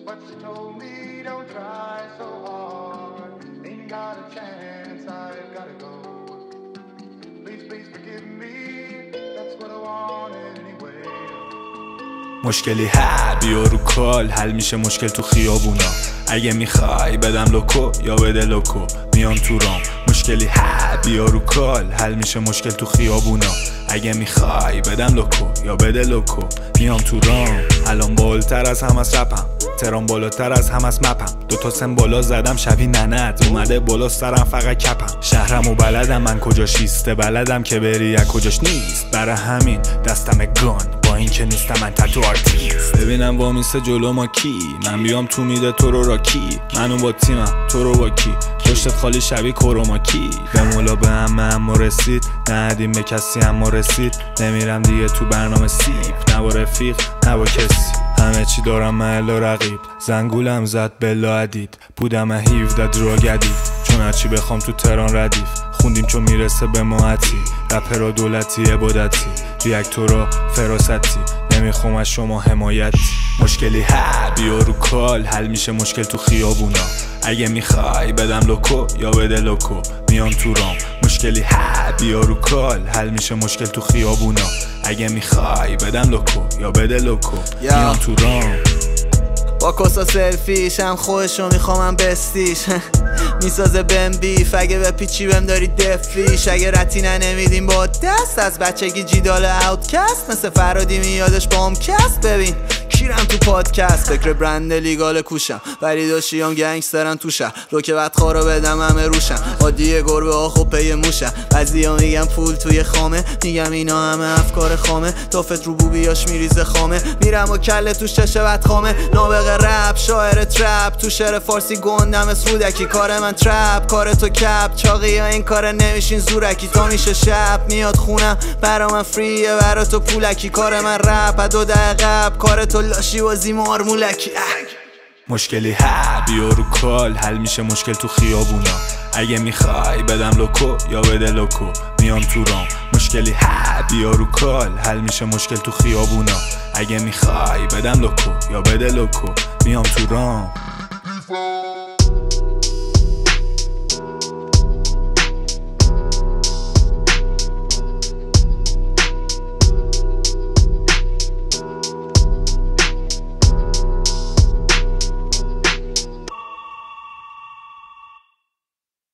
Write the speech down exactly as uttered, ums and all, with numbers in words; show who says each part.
Speaker 1: But she told me don't try so hard. Ain't got a chance, I've gotta go. Please, please forgive me. That's what I wanted anyway.
Speaker 2: مشکلی ها بیا رو کال، حل میشه مشکل تو خیابونا. اگه میخوای بدم لوکو یا بده لوکو، میام تو رام. مشکلی ها بیا رو کال، حل میشه مشکل تو خیابونا. اگه میخوای بدم لوکو یا بده لوکو، میام تو رام. الان بالاتر از هم از رپم، ترام بالاتر از هم از مپم. دوتا سن بالا زدم شبیه ننت، اومده بالا سرم فقط کپم. شهرم و بلدم من کجاش ایسته، بلدم که بری از کجاش نیست. برای همین دستم گان، با این که نیستم من تتو آرتیست. ببینم وامیسته جلو ما کی، من بیام تو میده تو رو را کی. منو با تیمم تو رو با کی، پشتت خالی شبیه کروما کی. به مولا به همه اما رسید، ندیم به کسی اما رسید. نمیرم دیگه تو برنامه سیب، نه با رفیق نه با کسی. همه چی دارم محل و رقیب، زنگولم زد بلا عدید. بودم هفده دروگدید، چون هرچی بخوام تو تران ردیف. خوندیم چون میرسه به ماهتی، رپرا دولتی عبادتی، ریاکتورا فراستی. نمیخوام از شما حمایتی. مشکلی ها بیا رو کال، حل میشه مشکل تو خیابونا. اگه میخوای بدم لوکو یا بده لوکو، میام تو رام. مشکلی ها بیا رو کال، حل میشه مشکل تو خیابونا. اگه میخوای بدم لوکو یا بده لوکو، میام تو رام.
Speaker 3: با کسا سلفیش هم خودشو میخوامم بستیش. میسازه بهم بیف، اگه به پیچی بهم داری دفیش. اگه رتینه نمیدیم با دست، از بچگی جیدال اوتکست. مثل فرادی میادش با هم کست. ببین کیرم تو پادکست، فکر برند لیگال کوشم. ولی داشتیم گنگسترن تو شهر، رو که بعد خارو بدم همه روشم. عادیه گربه ها خب پی موشم. بعضیا میگم پول توی خامه، میگم اینا همه افکار خامه. تافت رو بوبیاش میریزه خامه، میرم و کله توش چشه بد خامه. نابغه رپ شاعر ترپ، تو شعر فارسی گندم از رودکی. کار من ترپ، کار تو کپ. چاقی ها این کار نمیشین زورکی. تا میشه شب میاد خونم، برا من فریه برا تو پولکی. کار من رپ دو دقیقه قبل، کار تو لاشی بازی مارمولکی.
Speaker 2: مشکلی ها بیا رو کال، حل میشه مشکل تو خیابونا. اگه میخوای بدم لوکو یا بده لوکو، میام تو رام. مشکلی ها بیا رو کال، حل میشه مشکل تو خیابونا. اگه میخوای بدم لوکو یا بده لوکو، میام تو رام.